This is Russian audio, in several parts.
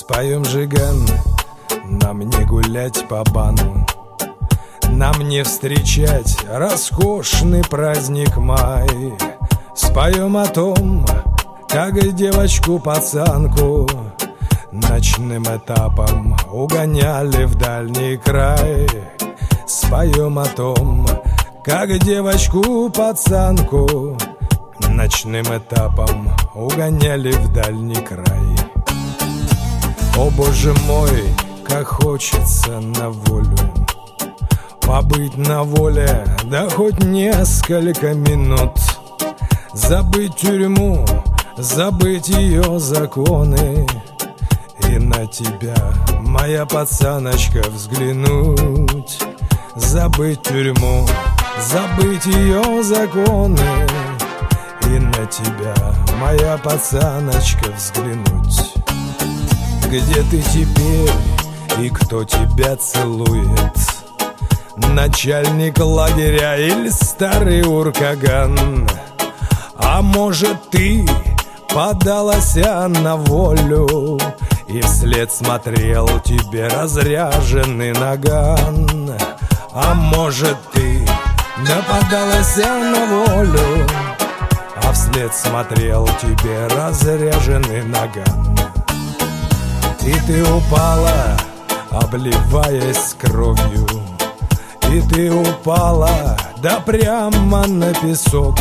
Споем жиган, нам не гулять по бану, нам не встречать роскошный праздник май. Споем о том, как девочку-пацанку ночным этапом угоняли в дальний край. Споем о том, как девочку-пацанку ночным этапом угоняли в дальний край. О, боже мой, как хочется на волю, побыть на воле, да хоть несколько минут. Забыть тюрьму, забыть ее законы, и на тебя, моя пацаночка, взглянуть. Забыть тюрьму, забыть ее законы, и на тебя, моя пацаночка, взглянуть. Где ты теперь и кто тебя целует? Начальник лагеря или старый уркаган? А может, ты подалась на волю и вслед смотрел тебе разряженный наган? А может, ты подалась на волю, а вслед смотрел тебе разряженный наган? И ты упала, обливаясь кровью, и ты упала, да прямо на песок.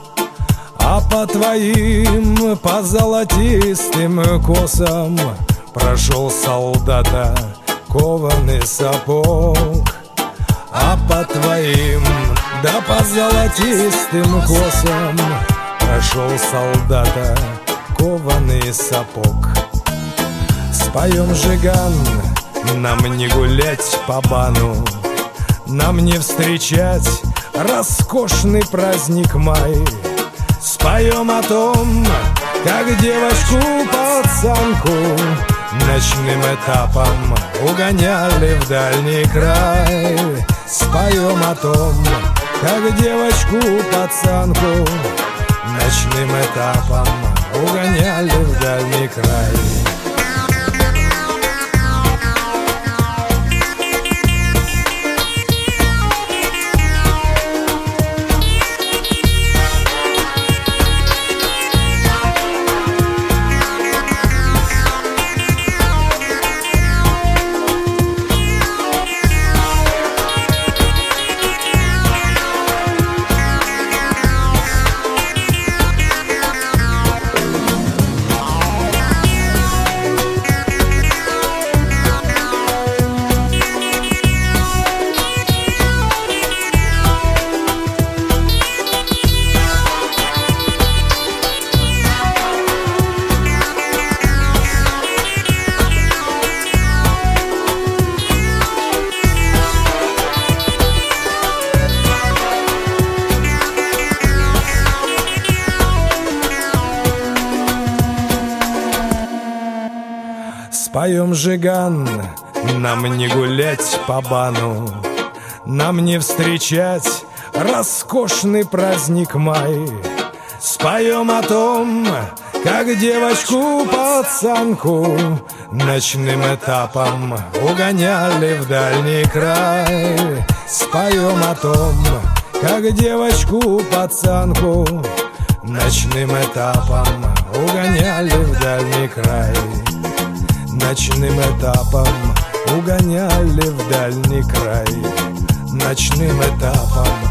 А по твоим, по золотистым косам прошел солдата кованый сапог. А по твоим, да по золотистым косам прошел солдата кованый сапог. Споем жиган, нам не гулять по бану, нам не встречать роскошный праздник май. Споем о том, как девочку-пацанку ночным этапом угоняли в дальний край. Споем о том, как девочку-пацанку ночным этапом угоняли в дальний край. Споем жиган, нам не гулять по бану, нам не встречать роскошный праздник май. Споем о том, как девочку-пацанку ночным этапом угоняли в дальний край. Споем о том, как девочку-пацанку ночным этапом угоняли в дальний край. Ночным этапом угоняли в дальний край. Ночным этапом